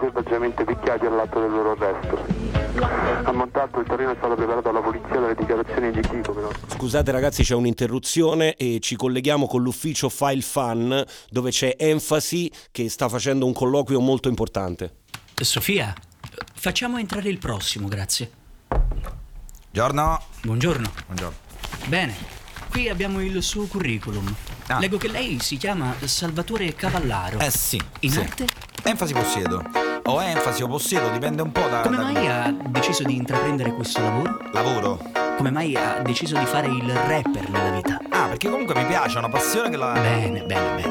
selvaggiamente picchiati all'atto del loro arresto. A Montalto il Torino è stato preparato dalla polizia dalle dichiarazioni di Chico però. Scusate ragazzi, c'è un'interruzione e ci colleghiamo con l'ufficio File Fan, dove c'è Enfasi che sta facendo un colloquio molto importante. Sofia, facciamo entrare il prossimo, grazie. Buongiorno. Buongiorno. Buongiorno. Bene, qui abbiamo il suo curriculum. Leggo che lei si chiama Salvatore Cavallaro. Sì. In sì. arte? Enfasi possiedo. O enfasi o possiedo, dipende un po' da... Come mai ha deciso di intraprendere questo lavoro? Lavoro. Come mai ha deciso di fare il rapper nella vita? Perché comunque mi piace, è una passione che la... Bene.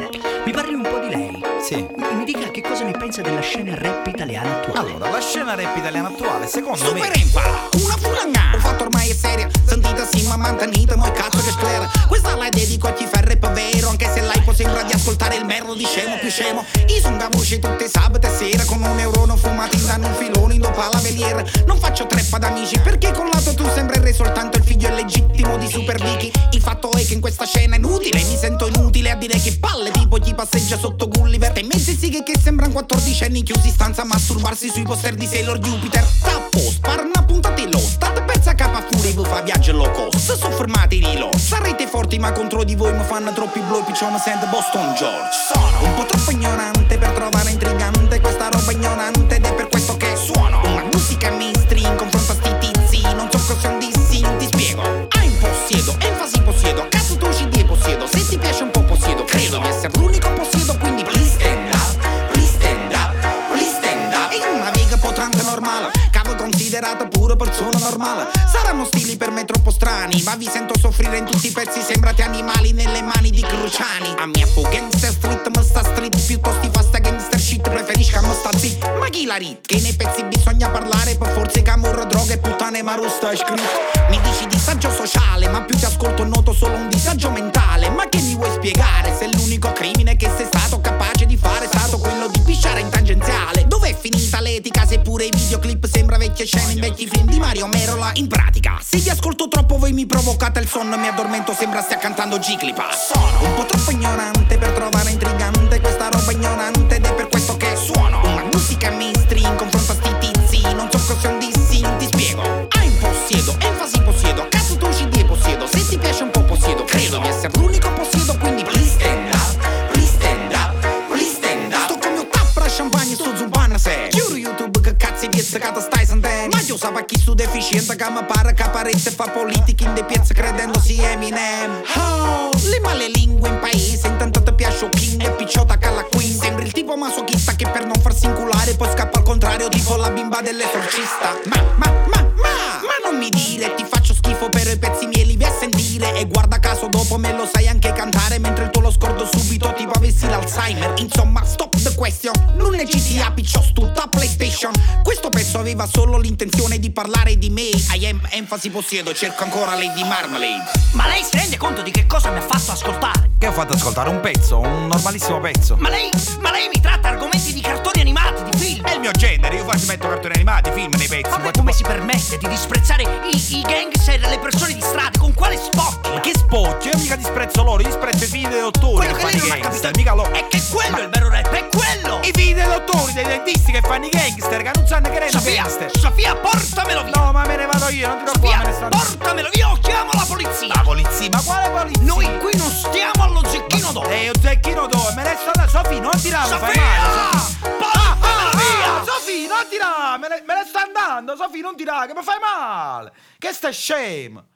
Mi parli un po' di lei. Sì. Mi dica che cosa ne pensa della scena rap italiana attuale. Allora, la scena rap italiana attuale, secondo Super me... Enfa, una fulanga. Ho fatto ormai è seria, sentita sì ma mantenita, ma cazzo che sclera. Questa la dedico a chi fa rap vero, anche se l'hypo sembra di ascoltare il merlo di scemo più scemo. I sunga voce tutte sabate sera, con €1 fumati danno un filone in dopo alla veliera. Non faccio treppa d'amici, perché con lato tu sembrerai soltanto il figlio illegittimo di Super Vicky. Il fatto è che in questa scena è inutile, mi sento inutile a dire che palle, tipo chi passeggia sotto Gulliver. E mezzi sì che sembrano 14enni chiusi in stanza a masturbarsi sui poster di Sailor Jupiter. Tappo, spara una puntata in lo state pezza capa fuori vi fa viaggio low cost. Soffermate di lo, sarete forti ma contro di voi mi fanno troppi blow piccione sente Boston George. Sono un po' troppo ignorante per trovare intrigante questa roba ignorante ed è per questo che suono una musica mainstream confronto a sti tizi. Non so cosa un dissi, ti spiego. Possiedo, enfasi possiedo, cazzo tu CD possiedo. Se ti piace un po' possiedo, credo di essere l'unico possiedo. Quindi please stand up, please stand up, please stand up. In una vega un po' tanto normale, cavo considerata pure persona normale. Saranno stili per me troppo strani, ma vi sento soffrire in tutti i pezzi. Sembrate animali nelle mani di Cruciani. A mia fu gangster street, ma sta street piuttosto ti fa sta gangster shit. Preferisco a mo sta zit. Ma chi la rit? Che nei pezzi bisogna parlare per forze camorra, droga e puttane ma rusta è scritto. Mi dici disagio sociale, ma più ti ascolto noto solo un disagio mentale. Ma che mi vuoi spiegare se l'unico crimine che sei stato capace di fare è stato quello di pisciare in tangenziale? Dov'è finita l'etica se pure i videoclip sembra vecchie scene in vecchi film di Mario Merola? In pratica, se vi ascolto troppo voi mi provocate il sonno e mi addormento, sembra stia cantando Jigglypuff. Sono un po' troppo ignorante per trovare intrigante questa roba ignorante ed è per questo che suono una musica mainstream confronto a sti tizi. Non so cosa un dissi, ti spiego. Possiedo, enfasi possiedo, cazzo tu CD possiedo. Se ti piace un po' possiedo, credo di essere l'unico possiedo. Quindi please stand up, please stand up, please stand up. Sto come un tappa champagne, sto zumbana se chiudo YouTube che cazzo di piazzata stai sentendo. Ma io sapevo chi sto deficiente che mi pare che apparezza e fa politica in de piazze credendosi Eminem. Oh, le male lingue in paese, intanto ti piace o King e picciotta che alla Queen. Sembri il tipo masochista che per non farsi inculare poi scappa al contrario tipo la bimba dell'esorcista. Ma non mi dire ti faccio schifo però i pezzi miei li vai a sentire. E guarda caso dopo me lo sai anche cantare, mentre il tuo lo scordo subito tipo avessi l'Alzheimer. Insomma stop the question, non è GTA piccios tutta PlayStation. Questo pezzo aveva solo l'intenzione di parlare di me. I am enfasi possiedo, cerco ancora Lady Marmalade. Ma lei si rende conto di che cosa mi ha fatto ascoltare? Che ho fatto ascoltare un pezzo, un normalissimo pezzo. Ma lei mi tratta argomenti di cartoni animati, di film. È il mio genere, io quasi metto cartoni animati, film nei pezzi. Ma come si permette di disprezzare i gangster e le persone di strada? Con quale spocchia? Ma che spocchio? Io mica disprezzo loro, io disprezzo i figli dei dottori Quello che che fanno lei i non ha gangster, capito mica loro. è che quello è il vero rap, è quello! I figli dei dottori, dei dentisti che fanno i gangster, che non sanno che erano gangster. Sofia, portamelo via! No, ma me ne vado io, non ti Sofia, preoccupare, me ne sto... portamelo via o chiamo la polizia! La polizia? Ma quale polizia? Noi qui non stiamo allo zecchino d'oro! Io zecchino d'oro, me ne sto da Sofì, non tirare, fai male. Portamelo via! Sofì, non tirare, me ne sta andando, Sofì, non tirare, che mi fai male. Che stai scemo?